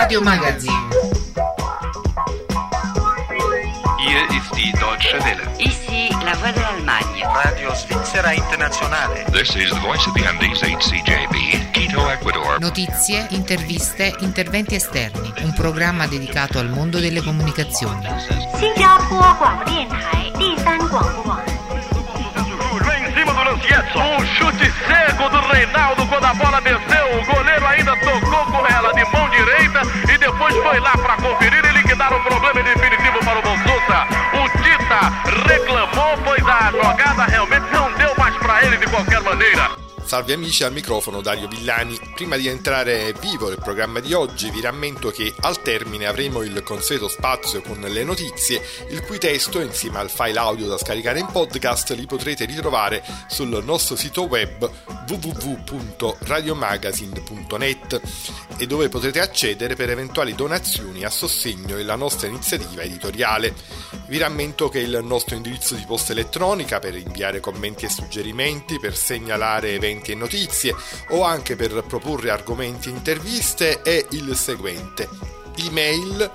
Radio Magazine. Hier ist die Deutsche Welle. Ici la voix de l'Allemagne. Radio Svizzera Internazionale. This is the voice of the Andes HCJB, Quito, Ecuador. Notizie, interviste, interventi esterni. Un programma dedicato al mondo delle comunicazioni. 新加坡广播电台第三广播网。 Em cima do Lancietto, um chute cego do Reinaldo quando a bola desceu, o goleiro ainda tocou com ela de mão direita e depois foi lá para conferir e liquidar o problema definitivo para o Bolsonaro. O Tita reclamou, pois a jogada realmente não deu mais para ele de qualquer maneira. Salve amici, al microfono Dario Villani. Prima di entrare vivo nel programma di oggi vi rammento che al termine avremo il consueto spazio con le notizie, il cui testo insieme al file audio da scaricare in podcast li potrete ritrovare sul nostro sito web www.radiomagazine.net e dove potrete accedere per eventuali donazioni a sostegno della nostra iniziativa editoriale. Vi rammento che il nostro indirizzo di posta elettronica per inviare commenti e suggerimenti, per segnalare eventi e notizie o anche per proporre argomenti e interviste è il seguente: email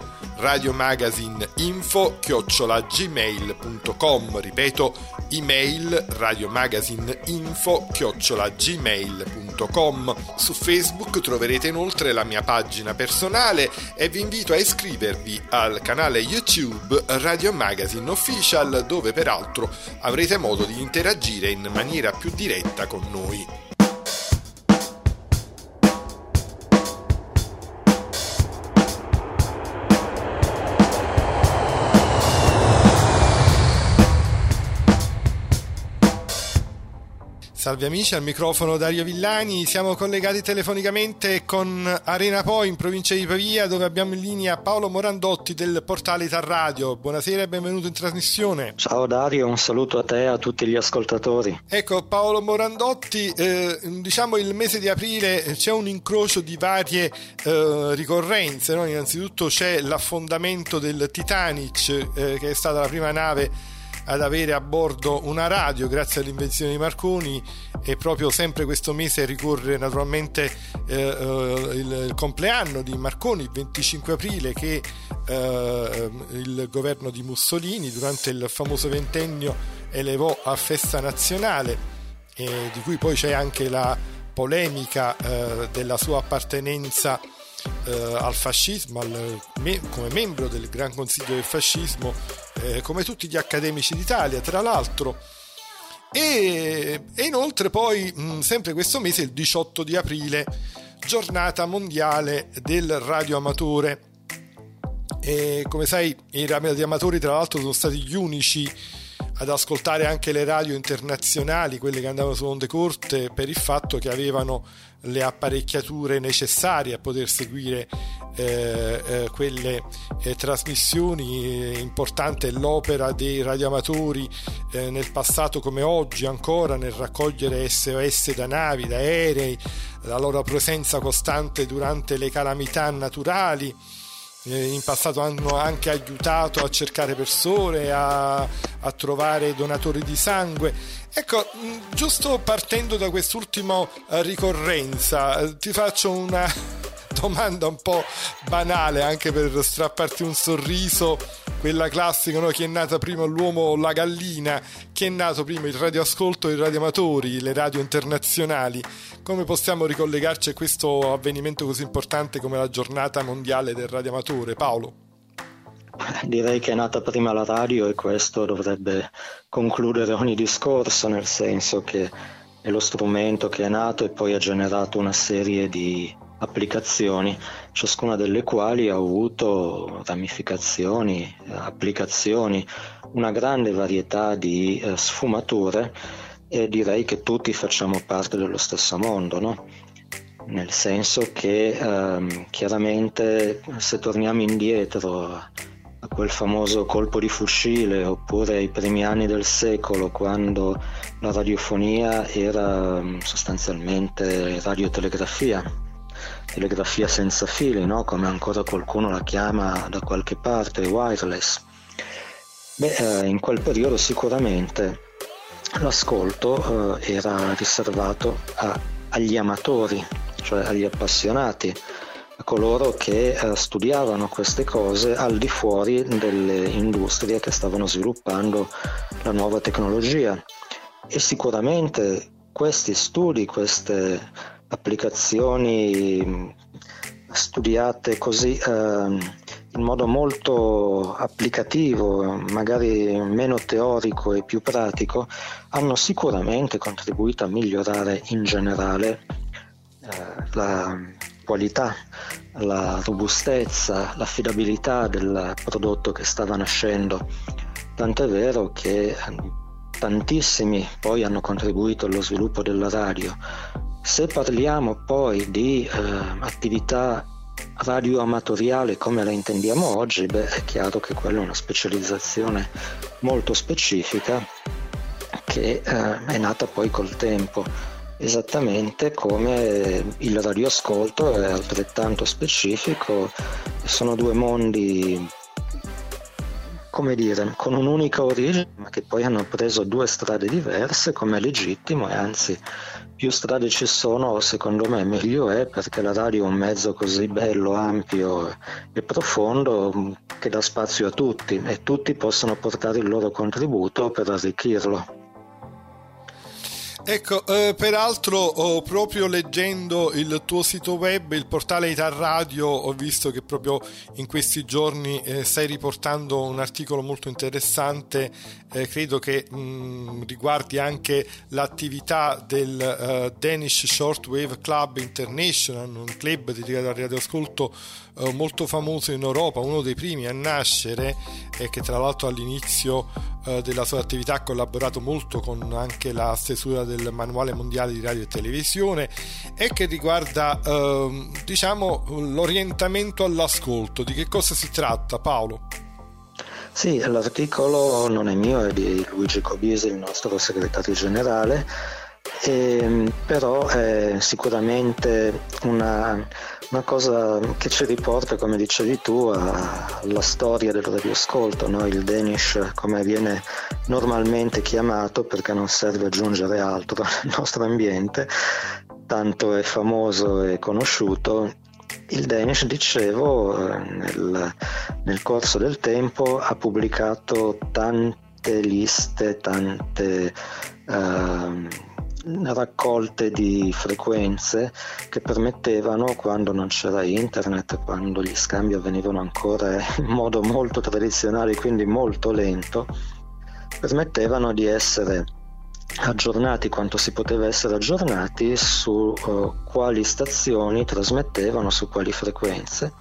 radiomagazineinfo@gmail.com. Ripeto, email radiomagazineinfo@gmail.com. Su Facebook troverete inoltre la mia pagina personale e vi invito a iscrivervi al canale YouTube Radio Magazine Official, dove peraltro avrete modo di interagire in maniera più diretta con noi. Salve amici, al microfono Dario Villani. Siamo collegati telefonicamente con Arena Po in provincia di Pavia, dove abbiamo in linea Paolo Morandotti del portale Ital Radio. Buonasera e benvenuto in trasmissione. Ciao Dario, un saluto a te e a tutti gli ascoltatori. Ecco Paolo Morandotti, diciamo il mese di aprile c'è un incrocio di varie ricorrenze, no? Innanzitutto c'è l'affondamento del Titanic, che è stata la prima nave ad avere a bordo una radio grazie all'invenzione di Marconi, e proprio sempre questo mese ricorre naturalmente il compleanno di Marconi, il 25 aprile, che il governo di Mussolini durante il famoso ventennio elevò a festa nazionale, di cui poi c'è anche la polemica della sua appartenenza al fascismo, come membro del Gran Consiglio del Fascismo, come tutti gli accademici d'Italia tra l'altro, e inoltre poi sempre questo mese, il 18 di aprile, giornata mondiale del radioamatore, e come sai i radioamatori tra l'altro sono stati gli unici ad ascoltare anche le radio internazionali, quelle che andavano su onde corte, per il fatto che avevano le apparecchiature necessarie a poter seguire quelle trasmissioni. Importante è l'opera dei radioamatori nel passato come oggi ancora nel raccogliere SOS da navi, da aerei, la loro presenza costante durante le calamità naturali. In passato hanno anche aiutato a cercare persone, a trovare donatori di sangue. Ecco, giusto partendo da quest'ultima ricorrenza, ti faccio una domanda un po' banale, anche per strapparti un sorriso, quella classica, no? Chi è nata prima, l'uomo o la gallina? Chi è nato prima, il radioascolto o i radioamatori, le radio internazionali? Come possiamo ricollegarci a questo avvenimento così importante come la giornata mondiale del radioamatore, Paolo? Direi che è nata prima la radio, e questo dovrebbe concludere ogni discorso, nel senso che è lo strumento che è nato e poi ha generato una serie di applicazioni, ciascuna delle quali ha avuto ramificazioni, applicazioni, una grande varietà di sfumature, e direi che tutti facciamo parte dello stesso mondo, no? Nel senso che chiaramente, se torniamo indietro a quel famoso colpo di fucile, oppure ai primi anni del secolo, quando la radiofonia era sostanzialmente radiotelegrafia, telegrafia senza fili, no? Come ancora qualcuno la chiama da qualche parte, wireless. In quel periodo sicuramente l'ascolto era riservato agli amatori, cioè agli appassionati, a coloro che studiavano queste cose al di fuori delle industrie che stavano sviluppando la nuova tecnologia. E sicuramente questi studi, queste applicazioni studiate così in modo molto applicativo, magari meno teorico e più pratico, hanno sicuramente contribuito a migliorare in generale la qualità, la robustezza, l'affidabilità del prodotto che stava nascendo. Tant'è vero che tantissimi poi hanno contribuito allo sviluppo della radio. Se parliamo poi di attività radioamatoriale come la intendiamo oggi, è chiaro che quella è una specializzazione molto specifica che è nata poi col tempo, esattamente come il radioascolto è altrettanto specifico. Sono due mondi, come dire, con un'unica origine, ma che poi hanno preso due strade diverse, come è legittimo, e anzi più strade ci sono, secondo me meglio è, perché la radio è un mezzo così bello, ampio e profondo che dà spazio a tutti e tutti possono portare il loro contributo per arricchirlo. Ecco, peraltro proprio leggendo il tuo sito web, il portale Italradio, ho visto che proprio in questi giorni stai riportando un articolo molto interessante, credo che riguardi anche l'attività del Danish Shortwave Club International, un club dedicato al radioascolto molto famoso in Europa, uno dei primi a nascere, che tra l'altro all'inizio della sua attività ha collaborato molto con anche la stesura del manuale mondiale di radio e televisione, e che riguarda diciamo l'orientamento all'ascolto. Di che cosa si tratta, Paolo? Sì, l'articolo non è mio, è di Luigi Cobisi, il nostro segretario generale, però è sicuramente una cosa che ci riporta, come dicevi tu, alla storia del radioascolto, no? Il Danish, come viene normalmente chiamato, perché non serve aggiungere altro nel nostro ambiente, tanto è famoso e conosciuto. Il Danish, dicevo, nel corso del tempo ha pubblicato tante liste, tante raccolte di frequenze che permettevano, quando non c'era internet, quando gli scambi avvenivano ancora in modo molto tradizionale, quindi molto lento, permettevano di essere aggiornati quanto si poteva essere aggiornati su quali stazioni trasmettevano, su quali frequenze.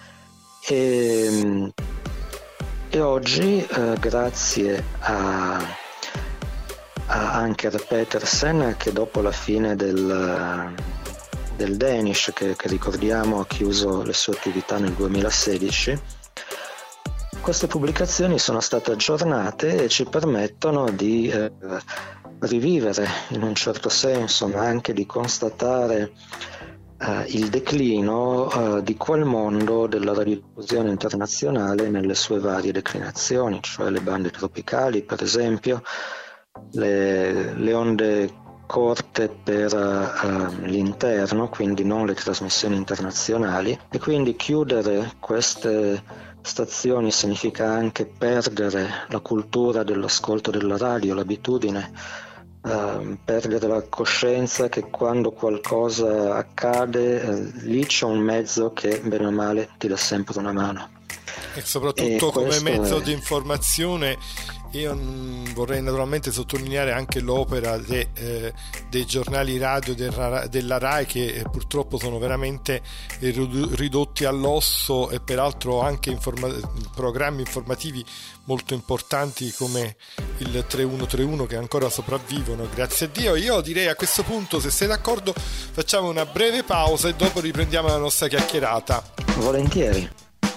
E oggi grazie a Anker Petersen, che dopo la fine del Danish, che ricordiamo ha chiuso le sue attività nel 2016, queste pubblicazioni sono state aggiornate e ci permettono di rivivere in un certo senso, ma anche di constatare il declino di quel mondo della radiodiffusione internazionale nelle sue varie declinazioni, cioè le bande tropicali, per esempio, le onde corte per l'interno, quindi non le trasmissioni internazionali, e quindi chiudere queste stazioni significa anche perdere la cultura dell'ascolto della radio, l'abitudine, perdere la coscienza che quando qualcosa accade lì c'è un mezzo che bene o male ti dà sempre una mano, e soprattutto come mezzo di informazione. Io vorrei naturalmente sottolineare anche l'opera dei giornali radio della RAI, che purtroppo sono veramente ridotti all'osso, e peraltro anche programmi informativi molto importanti come il 3131 che ancora sopravvivono, grazie a Dio. Io direi, a questo punto, se sei d'accordo, facciamo una breve pausa e dopo riprendiamo la nostra chiacchierata. Volentieri.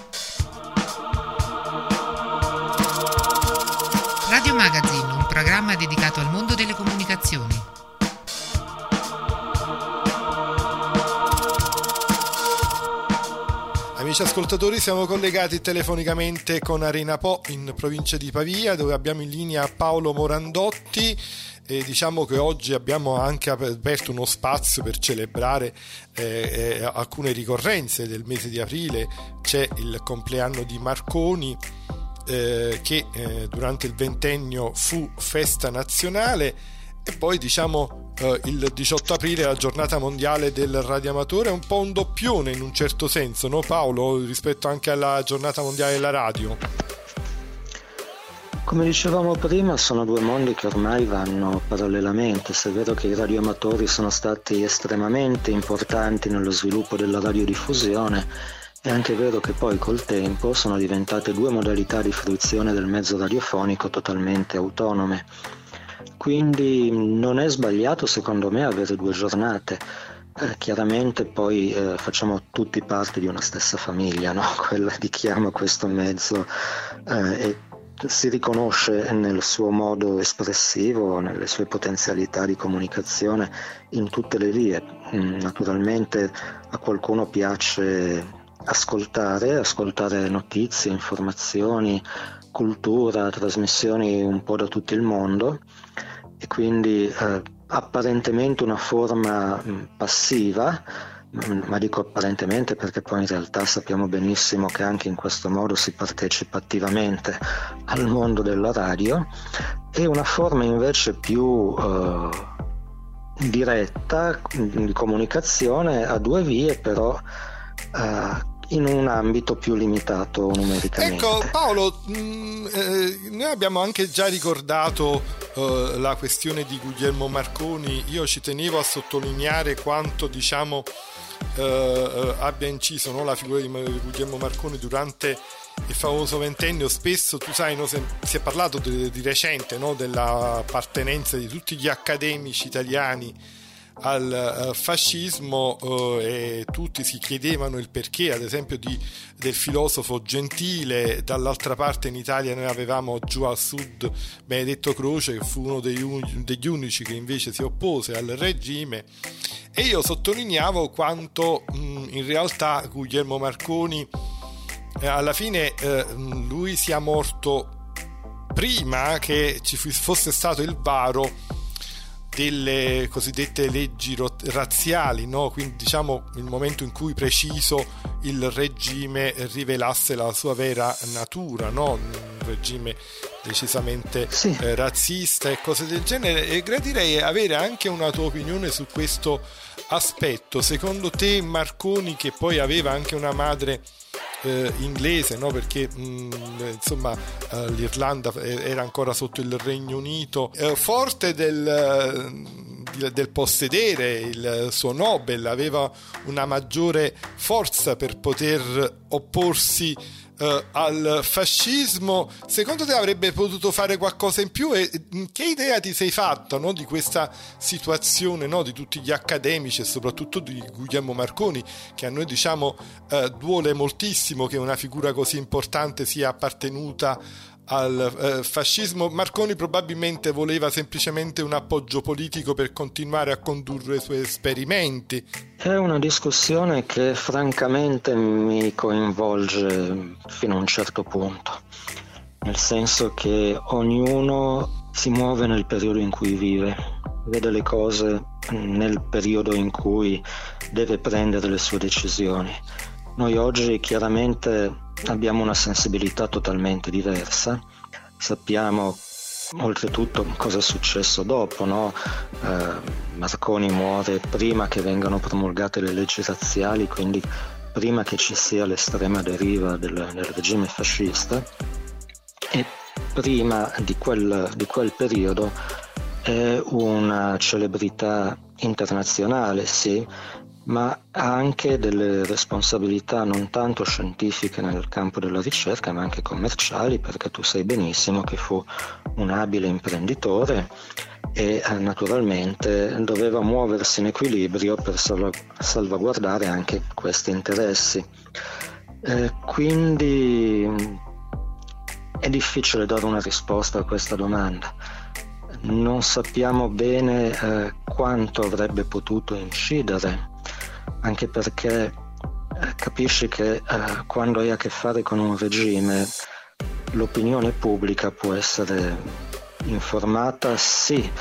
Radio Magazine, un programma dedicato al mondo delle comunicazioni. Amici ascoltatori, siamo collegati telefonicamente con Arena Po, in provincia di Pavia, dove abbiamo in linea Paolo Morandotti, e diciamo che oggi abbiamo anche aperto uno spazio per celebrare alcune ricorrenze del mese di aprile. C'è il compleanno di Marconi, che durante il ventennio fu festa nazionale, e poi diciamo il 18 aprile è la giornata mondiale del radioamatore. È un po' un doppione in un certo senso, no Paolo, rispetto anche alla giornata mondiale della radio? Come dicevamo prima, sono due mondi che ormai vanno parallelamente. Se è vero che i radioamatori sono stati estremamente importanti nello sviluppo della radiodiffusione, è anche vero che poi col tempo sono diventate due modalità di fruizione del mezzo radiofonico totalmente autonome. Quindi non è sbagliato secondo me avere due giornate. Chiaramente poi facciamo tutti parte di una stessa famiglia, no? Quella di chi ama questo mezzo e si riconosce nel suo modo espressivo, nelle sue potenzialità di comunicazione in tutte le vie. Naturalmente a qualcuno piace ascoltare notizie, informazioni, cultura, trasmissioni un po' da tutto il mondo, e quindi apparentemente una forma passiva, ma dico apparentemente perché poi in realtà sappiamo benissimo che anche in questo modo si partecipa attivamente al mondo della radio, e una forma invece più diretta di comunicazione a due vie, però in un ambito più limitato numericamente. Ecco Paolo, noi abbiamo anche già ricordato la questione di Guglielmo Marconi. Io ci tenevo a sottolineare quanto diciamo abbia inciso, no, la figura di Guglielmo Marconi durante il famoso ventennio. Spesso tu sai, no, si è parlato di recente, no, dell'appartenenza di tutti gli accademici italiani al fascismo, e tutti si chiedevano il perché, ad esempio del filosofo Gentile. Dall'altra parte in Italia noi avevamo giù al sud Benedetto Croce, che fu uno degli unici che invece si oppose al regime, e io sottolineavo quanto in realtà Guglielmo Marconi alla fine lui sia morto prima che ci fosse stato il varo delle cosiddette leggi razziali, no? Quindi diciamo il momento in cui preciso il regime rivelasse la sua vera natura, no? Un regime decisamente razzista e cose del genere. E gradirei avere anche una tua opinione su questo aspetto. Secondo te Marconi, che poi aveva anche una madre inglese, no? Perché insomma l'Irlanda era ancora sotto il Regno Unito, forte del possedere il suo Nobel, aveva una maggiore forza per poter opporsi al fascismo. Secondo te avrebbe potuto fare qualcosa in più? E che idea ti sei fatta, no, di questa situazione, no, di tutti gli accademici e soprattutto di Guglielmo Marconi, che a noi diciamo duole moltissimo che una figura così importante sia appartenuta al fascismo? Marconi probabilmente voleva semplicemente un appoggio politico per continuare a condurre i suoi esperimenti. È una discussione che francamente mi coinvolge fino a un certo punto, nel senso che ognuno si muove nel periodo in cui vive, vede le cose nel periodo in cui deve prendere le sue decisioni. Noi oggi chiaramente abbiamo una sensibilità totalmente diversa, sappiamo oltretutto cosa è successo dopo, no? Marconi muore prima che vengano promulgate le leggi razziali, quindi prima che ci sia l'estrema deriva del regime fascista, e prima di quel periodo è una celebrità internazionale, sì, ma ha anche delle responsabilità non tanto scientifiche nel campo della ricerca, ma anche commerciali, perché tu sai benissimo che fu un abile imprenditore e naturalmente doveva muoversi in equilibrio per salvaguardare anche questi interessi. Quindi è difficile dare una risposta a questa domanda. Non sappiamo bene quanto avrebbe potuto incidere, anche perché capisci che quando hai a che fare con un regime l'opinione pubblica può essere informata sì,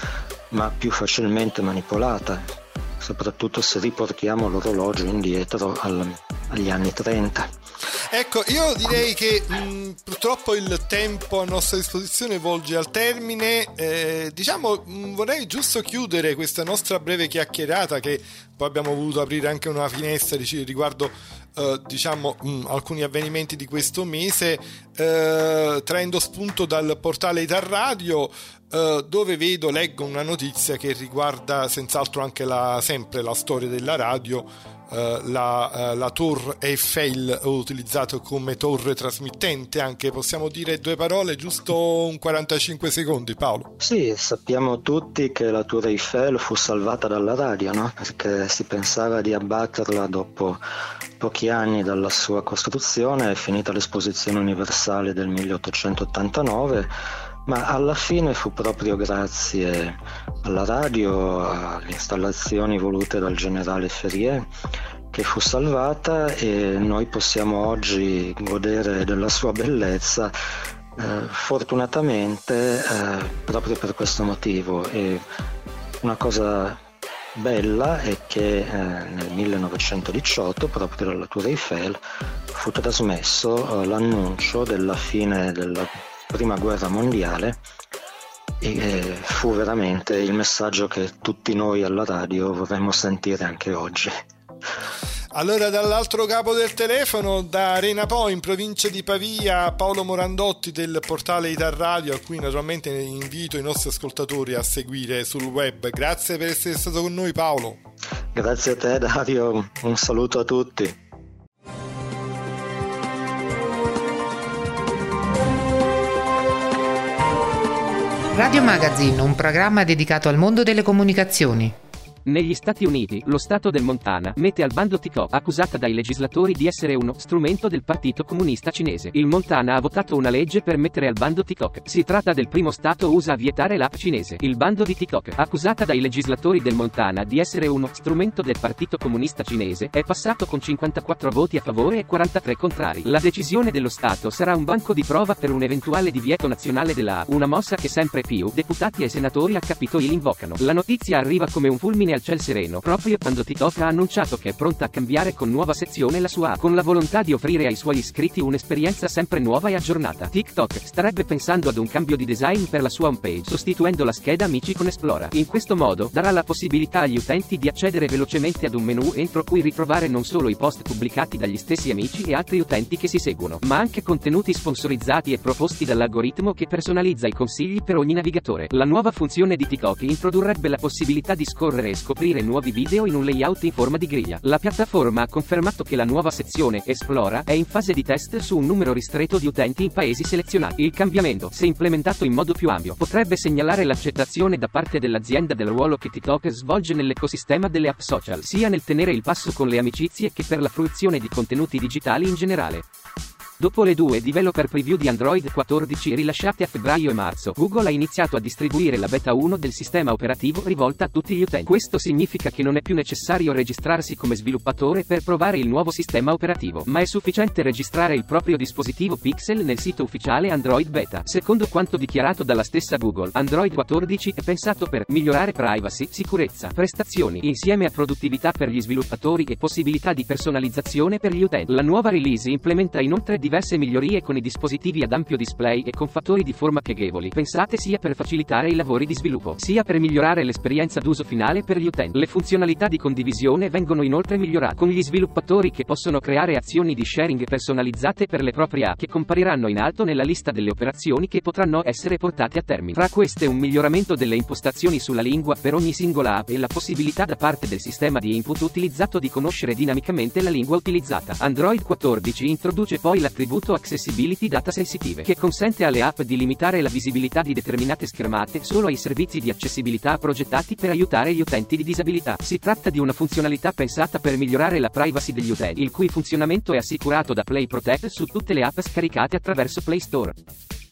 ma più facilmente manipolata, soprattutto se riportiamo l'orologio indietro agli anni 30. Ecco, io direi che purtroppo il tempo a nostra disposizione volge al termine. Vorrei giusto chiudere questa nostra breve chiacchierata, che poi abbiamo voluto aprire anche una finestra riguardo alcuni avvenimenti di questo mese, traendo spunto dal portale Italradio, dove leggo una notizia che riguarda senz'altro anche sempre la storia della radio. La Tour Eiffel, utilizzato come torre trasmittente anche. Possiamo dire due parole, giusto un 45 secondi, Paolo? Sì, sappiamo tutti che la Tour Eiffel fu salvata dalla radio, no? Perché si pensava di abbatterla dopo pochi anni dalla sua costruzione, è finita l'Esposizione Universale del 1889, ma alla fine fu proprio grazie alla radio, alle installazioni volute dal generale Ferrier, che fu salvata, e noi possiamo oggi godere della sua bellezza, fortunatamente proprio per questo motivo. E una cosa bella è che nel 1918, proprio dalla Tour Eiffel, fu trasmesso l'annuncio della fine della Prima Guerra Mondiale, e fu veramente il messaggio che tutti noi alla radio vorremmo sentire anche oggi. Allora, dall'altro capo del telefono, da Arena Po in provincia di Pavia, Paolo Morandotti del portale Italradio, a cui naturalmente invito i nostri ascoltatori a seguire sul web. Grazie per essere stato con noi, Paolo. Grazie a te, Dario, un saluto a tutti. Radio Magazine, un programma dedicato al mondo delle comunicazioni. Negli Stati Uniti, lo stato del Montana mette al bando TikTok, accusata dai legislatori di essere uno strumento del Partito Comunista Cinese. Il Montana ha votato una legge per mettere al bando TikTok. Si tratta del primo stato USA a vietare l'app cinese. Il bando di TikTok, accusata dai legislatori del Montana di essere uno strumento del Partito Comunista Cinese, è passato con 54 voti a favore e 43 contrari. La decisione dello stato sarà un banco di prova per un eventuale divieto nazionale della app, una mossa che sempre più deputati e senatori al Capitolio invocano. La notizia arriva come un fulmine al ciel sereno, proprio quando TikTok ha annunciato che è pronta a cambiare con nuova sezione la sua app, con la volontà di offrire ai suoi iscritti un'esperienza sempre nuova e aggiornata. TikTok starebbe pensando ad un cambio di design per la sua homepage, sostituendo la scheda Amici con Esplora. In questo modo darà la possibilità agli utenti di accedere velocemente ad un menu entro cui ritrovare non solo i post pubblicati dagli stessi amici e altri utenti che si seguono, ma anche contenuti sponsorizzati e proposti dall'algoritmo che personalizza i consigli per ogni navigatore. La nuova funzione di TikTok introdurrebbe la possibilità di scorrere e scoprire nuovi video in un layout in forma di griglia. La piattaforma ha confermato che la nuova sezione Esplora è in fase di test su un numero ristretto di utenti in paesi selezionati. Il cambiamento, se implementato in modo più ampio, potrebbe segnalare l'accettazione da parte dell'azienda del ruolo che TikTok svolge nell'ecosistema delle app social, sia nel tenere il passo con le amicizie che per la fruizione di contenuti digitali in generale. Dopo le due developer preview di Android 14 rilasciate a febbraio e marzo, Google ha iniziato a distribuire la beta 1 del sistema operativo rivolta a tutti gli utenti. Questo significa che non è più necessario registrarsi come sviluppatore per provare il nuovo sistema operativo, ma è sufficiente registrare il proprio dispositivo Pixel nel sito ufficiale Android Beta. Secondo quanto dichiarato dalla stessa Google, Android 14 è pensato per migliorare privacy, sicurezza, prestazioni, insieme a produttività per gli sviluppatori e possibilità di personalizzazione per gli utenti. La nuova release implementa inoltre diverse migliorie con i dispositivi ad ampio display e con fattori di forma pieghevoli, pensate sia per facilitare i lavori di sviluppo, sia per migliorare l'esperienza d'uso finale per gli utenti. Le funzionalità di condivisione vengono inoltre migliorate, con gli sviluppatori che possono creare azioni di sharing personalizzate per le proprie app, che compariranno in alto nella lista delle operazioni che potranno essere portate a termine. Tra queste un miglioramento delle impostazioni sulla lingua per ogni singola app e la possibilità da parte del sistema di input utilizzato di conoscere dinamicamente la lingua utilizzata. Android 14 introduce poi l'attributo Accessibility Data Sensitive, che consente alle app di limitare la visibilità di determinate schermate solo ai servizi di accessibilità progettati per aiutare gli utenti di disabilità. Si tratta di una funzionalità pensata per migliorare la privacy degli utenti, il cui funzionamento è assicurato da Play Protect su tutte le app scaricate attraverso Play Store.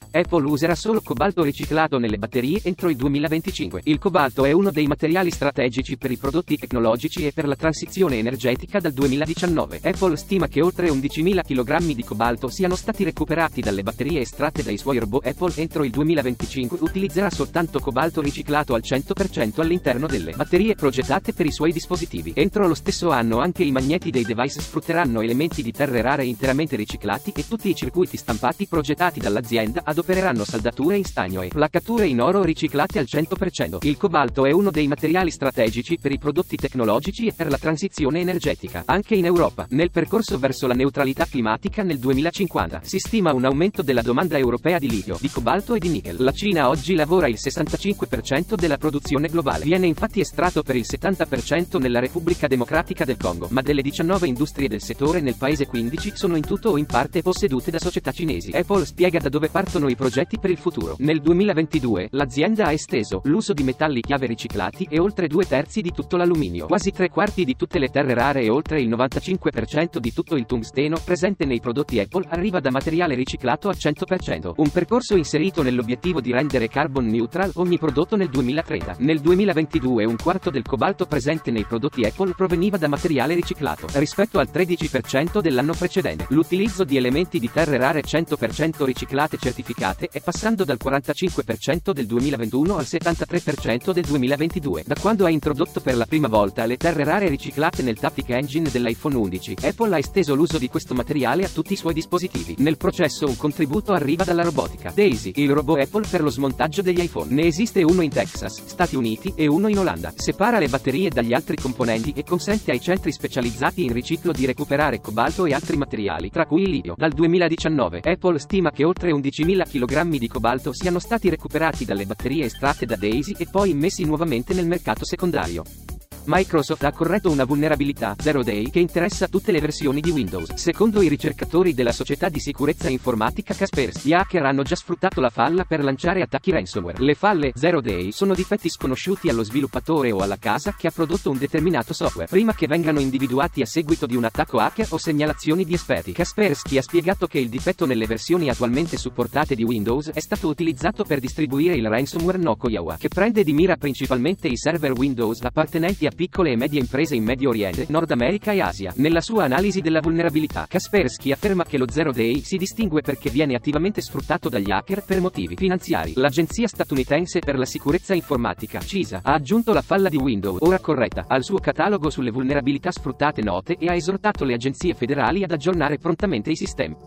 Apple userà solo cobalto riciclato nelle batterie entro il 2025. Il cobalto è uno dei materiali strategici per i prodotti tecnologici e per la transizione energetica dal 2019. Apple stima che oltre 11.000 kg di cobalto siano stati recuperati dalle batterie estratte dai suoi robot. Apple entro il 2025 utilizzerà soltanto cobalto riciclato al 100% all'interno delle batterie progettate per i suoi dispositivi. Entro lo stesso anno anche i magneti dei device sfrutteranno elementi di terre rare interamente riciclati e tutti i circuiti stampati progettati dall'azienda adopereranno saldature in stagno e placcature in oro riciclate al 100%. Il cobalto è uno dei materiali strategici per i prodotti tecnologici e per la transizione energetica. Anche in Europa, nel percorso verso la neutralità climatica nel 2050, si stima un aumento della domanda europea di litio, di cobalto e di nickel. La Cina oggi lavora il 65% della produzione globale. Viene infatti estratto per il 70% nella Repubblica Democratica del Congo, ma delle 19 industrie del settore nel paese 15 sono in tutto o in parte possedute da società cinesi. Apple spiega da dove partono i progetti per il futuro. Nel 2022, l'azienda ha esteso l'uso di metalli chiave riciclati e oltre 2/3 di tutto l'alluminio, quasi 3/4 di tutte le terre rare e oltre il 95% di tutto il tungsteno presente nei prodotti Apple arriva da materiale riciclato al 100%. Un percorso inserito nell'obiettivo di rendere carbon neutral ogni prodotto nel 2030. Nel 2022 un quarto del cobalto presente nei prodotti Apple proveniva da materiale riciclato, rispetto al 13% dell'anno precedente. L'utilizzo di elementi di terre rare 100% riciclate certificate è passando dal 45% del 2021 al 73% del 2022. Da quando ha introdotto per la prima volta le terre rare riciclate nel Taptic Engine dell'iPhone 11, Apple ha esteso l'uso di questo materiale a tutti i suoi dispositivi. Nel processo un contributo arriva dalla robotica. Daisy, il robot Apple per lo smontaggio degli iPhone. Ne esiste uno in Texas, Stati Uniti, e uno in Olanda. Separa le batterie dagli altri componenti e consente ai centri specializzati in riciclo di recuperare cobalto e altri materiali, tra cui il litio. Dal 2019, Apple stima che oltre 11.000 kg di cobalto siano stati recuperati dalle batterie estratte da Daisy e poi immessi nuovamente nel mercato secondario. Microsoft ha corretto una vulnerabilità Zero Day che interessa tutte le versioni di Windows. Secondo i ricercatori della società di sicurezza informatica Kaspersky, gli hacker hanno già sfruttato la falla per lanciare attacchi ransomware. Le falle Zero Day sono difetti sconosciuti allo sviluppatore o alla casa che ha prodotto un determinato software, prima che vengano individuati a seguito di un attacco hacker o segnalazioni di esperti. Kaspersky ha spiegato che il difetto nelle versioni attualmente supportate di Windows è stato utilizzato per distribuire il ransomware Nokoyawa, che prende di mira principalmente i server Windows appartenenti a piccole e medie imprese in Medio Oriente, Nord America e Asia. Nella sua analisi della vulnerabilità, Kaspersky afferma che lo Zero Day si distingue perché viene attivamente sfruttato dagli hacker per motivi finanziari. L'agenzia statunitense per la sicurezza informatica, CISA, ha aggiunto la falla di Windows, ora corretta, al suo catalogo sulle vulnerabilità sfruttate note e ha esortato le agenzie federali ad aggiornare prontamente i sistemi.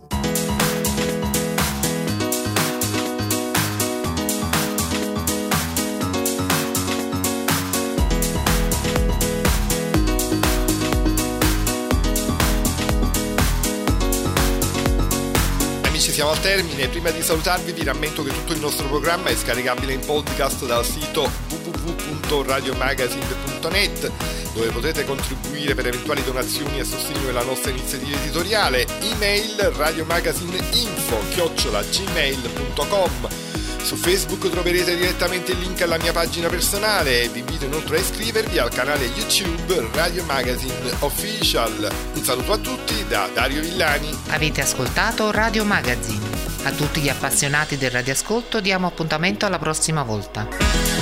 Siamo al termine. Prima di salutarvi vi rammento che tutto il nostro programma è scaricabile in podcast dal sito www.radiomagazine.net, dove potete contribuire per eventuali donazioni a sostegno della nostra iniziativa editoriale. Email radiomagazine@gmail.com. Su Facebook troverete direttamente il link alla mia pagina personale e vi invito inoltre a iscrivervi al canale YouTube Radio Magazine Official. Un saluto a tutti da Dario Villani. Avete ascoltato Radio Magazine. A tutti gli appassionati del radioascolto diamo appuntamento alla prossima volta.